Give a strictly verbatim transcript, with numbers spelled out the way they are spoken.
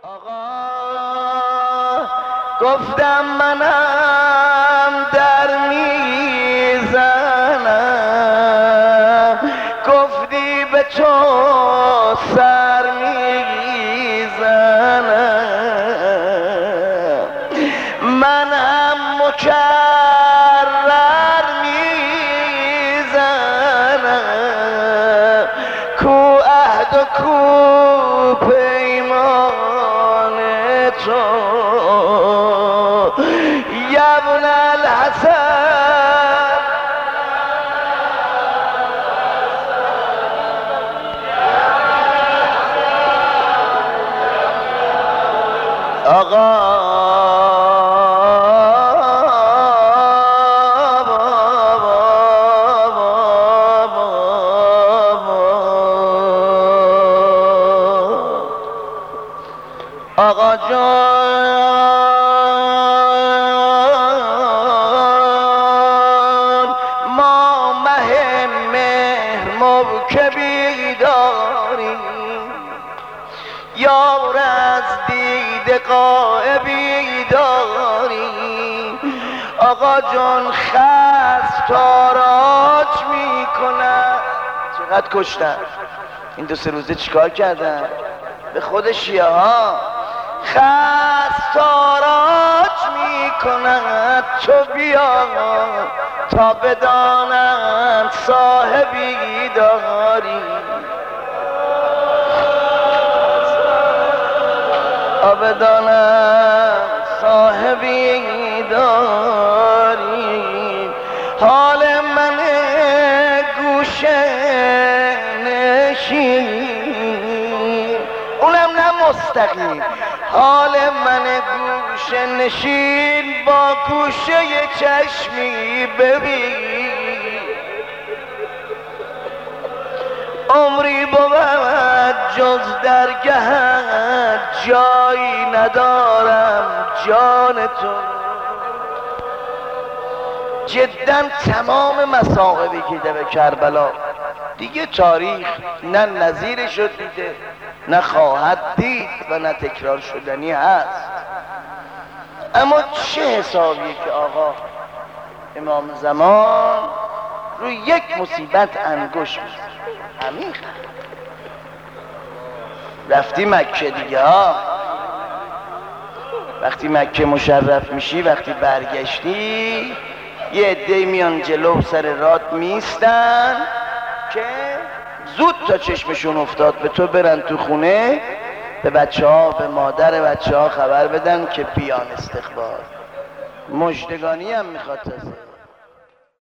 آقا گفتم منم در میزنم، گفتی به تو سر میزنم، منم مکرر میزنم، کو عهد و کو پیمان تو یبن الحسن. آقا آقا جان ما مه مهر موکبی داریم، یار از دید غایبی داریم. آقا جان خست تاراج میکنن. چقدر کشتن این دو سه روزه، چیکار کردن به خود شیعه ها؟ خست تاراج میکنند، تو بیا تا بدانند صاحبی داری، تا بدانند صاحبی داری. حال من گوشه نشین، اونم نه مستقیم، حال من گوشه نشین با گوشه چشمی ببین. عمری بود جز درگهت جایی ندارم جان تو. جدا تمام مصائبی که در کربلا دیگه تاریخ نه نظیرش رو دیده نه خواهد دید و نه تکرار شدنی هست. اما چه حسابیه که آقا امام زمان روی یک مصیبت انگشت می‌زنه. عمیق رفتی مکه دیگه ها، وقتی مکه مشرف میشی، وقتی برگشتی یه عده‌ای میان جلو سر راد میستن که زود تا چشمشون افتاد به تو برن تو خونه، به بچه ها، به مادر بچه ها خبر بدن که بیان استقبال. مژدگانی هم میخواد تازه.